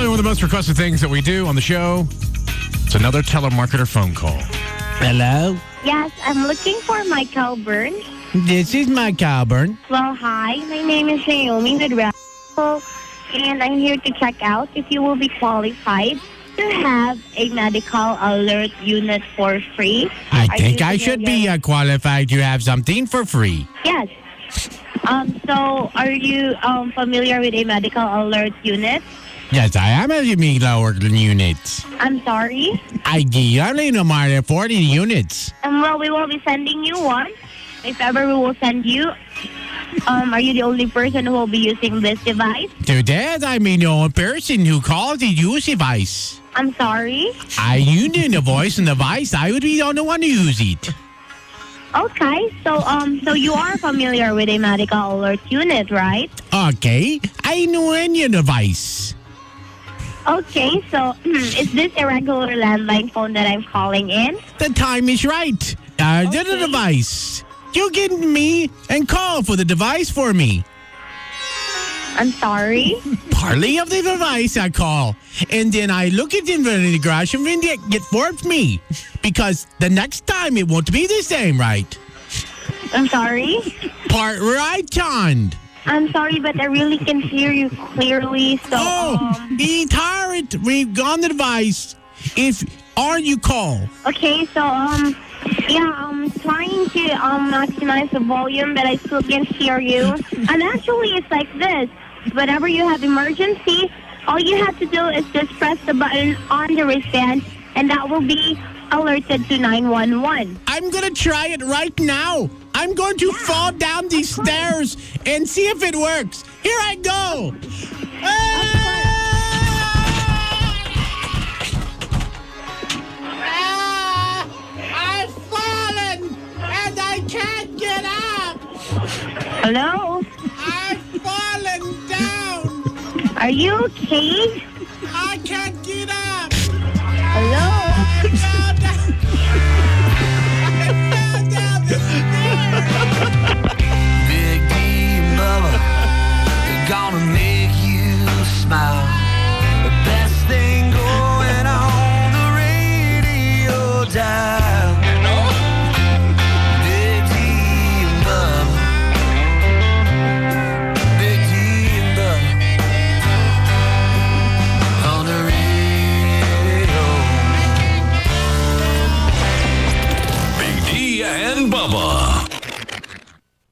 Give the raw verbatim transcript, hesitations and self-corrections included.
Probably one of the most requested things that we do on the show. It's another telemarketer phone call. Hello? Yes, I'm looking for Michael Burns. This is Mike Calburn. Well, hi. My name is Naomi with Raffle, and I'm here to check out if you will be qualified to have a medical alert unit for free. I Are think you I should be familiar- uh, qualified to have something for free. Yes. Um. So, are you um familiar with a medical alert unit? Yes, I am a medical unit. I'm sorry. I only know more than forty units. Um. Well, we will be sending you one. If ever we will send you. Um. Are you the only person who will be using this device? To that, I mean the only person who calls the use device. I'm sorry. I use the voice and the device. I would be the only one to use it. Okay. So, um. So you are familiar with a medical alert unit, right? Okay, I know any device. Okay, so is this a regular landline phone that I'm calling in? The time is right. Uh, Okay. The device. You get me and call for the device for me. I'm sorry. Partly of the device I call. And then I look at the garage and then they get for me. Because the next time it won't be the same, right? I'm sorry. Part right on. I'm sorry, but I really can hear you clearly. So, Oh, um, the entire we've gone the device. If are you call. okay, so, um, yeah, I'm trying to um maximize the volume, but I still can hear you. And actually, it's like this. Whenever you have emergency, all you have to do is just press the button on the wristband, and that will be alerted to nine one one. I'm gonna try it right now. I'm going to fall down these stairs and see if it works. Here I go. Ah, I've fallen and I can't get up. Hello? I've fallen down. Are you okay? I can't get up. Hello? I fell down.